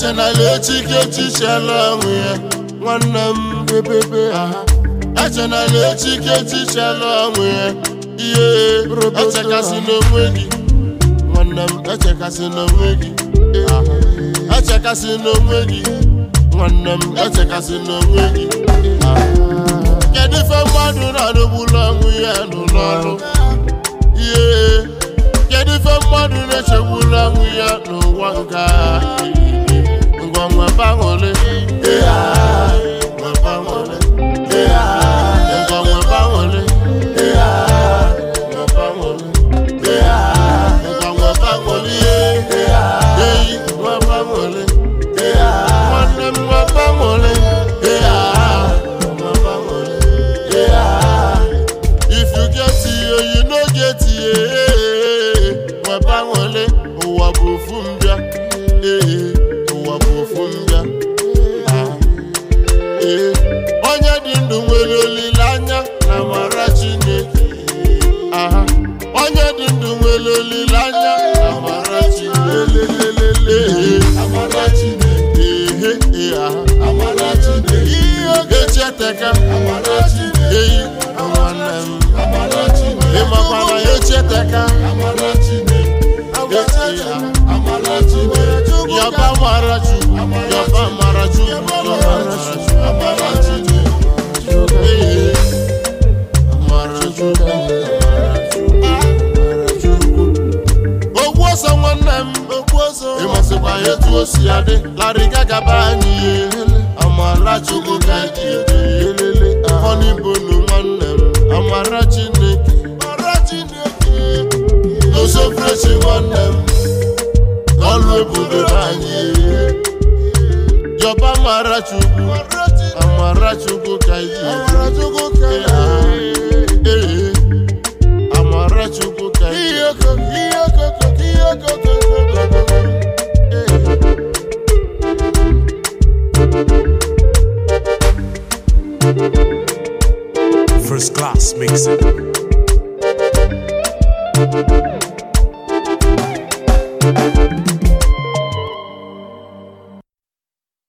Echenala Chike Chichala onwe nwanne m bebebe aha. Echenala Chike Chichala onwe ihe echekasị n'onwe gị nwanne m echekasị n'onwe gị echekasị n'onwe gị nwanne m echekasị n'onwe gị kedu ife mmadụ na-adọgbulu onwe ya n'ụlọ ọrụ kedu ife mmadụ na-echegbulu onwe ya n'ụwa nke ngwa nwebanwole nwebanwole ngwa nwebanwole if you get it, you no get it. Wabangole, wabufumbia, wabufumbia. Onye dindu welolilanya na marachine. Onye dindu welolilanya na marachine. Amarachine, amarachine. Iyo gecheteka, amarachine. Imakwana yecheteka Yaba marachu Ogwoso nwanne m Imasikwa yetu osiade Larika gabani Amarachu gugadi Honey bonu nwanne m Amarachi neki No so fresh nwanne m Alwe budo banyi Yoba Amarachu gukaidi Amarachu gukaidi First class mixing.